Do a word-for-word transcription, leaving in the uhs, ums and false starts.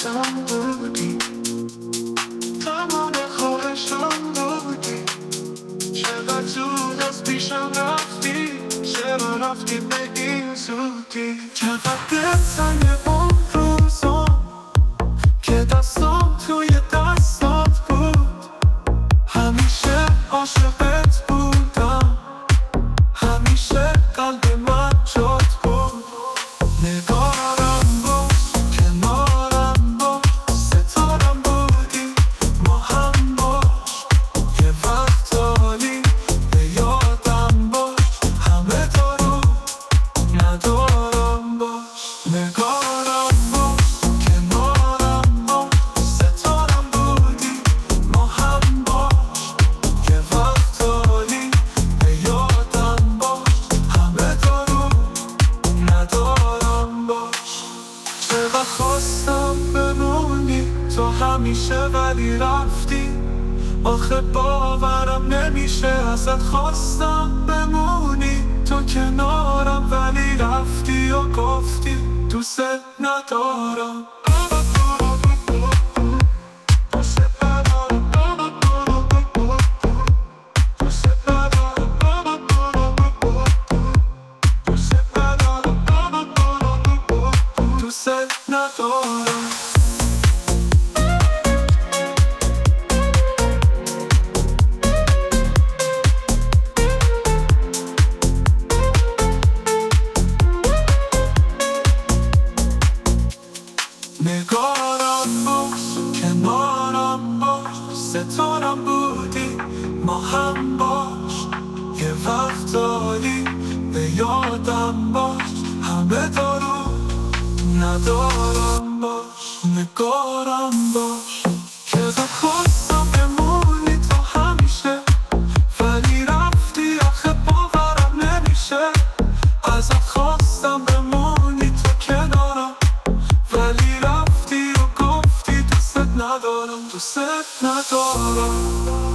خواهشم بودی، تمام خواهشم بودی. چقدر زود از پیشم رفتی، چرا رفتی به این زودی؟ چقدر دلتنگ اون روزا که دستام توی دستات بود. همیشه عاشقت بودم، همیشه قلب من جات بود. نگارم باش، کنارم باش، ستارم بودی، ما هم باش. یه وقتایی به یادم باش، همه دارو ندارم باش. نگارم باش، کنارم باش، ستارم بودی، ما هم باش. یه وقتایی به یادم باش، همه دارو ندارم باش. چقدر خواستم بمونی تو همیشه ولی رفتی. آخه باورم نمیشه ازت خواستم بمونی تو کنارم ولی رفتی و گفتی دوست ندارم. دوست ندارم. نگارم باش، کنارم باش، ستارم بودی، ما هم باش. یه وقتایی به یادم باش، همه دارو ندارم باش. نگارم باش که خواستم بمونی تو همیشه ولی رفتی. آخه باورم نمیشه ازت خواستم بمونی تو کنارم ولی رفتی و گفتی دوست ندارم، دوست ندارم.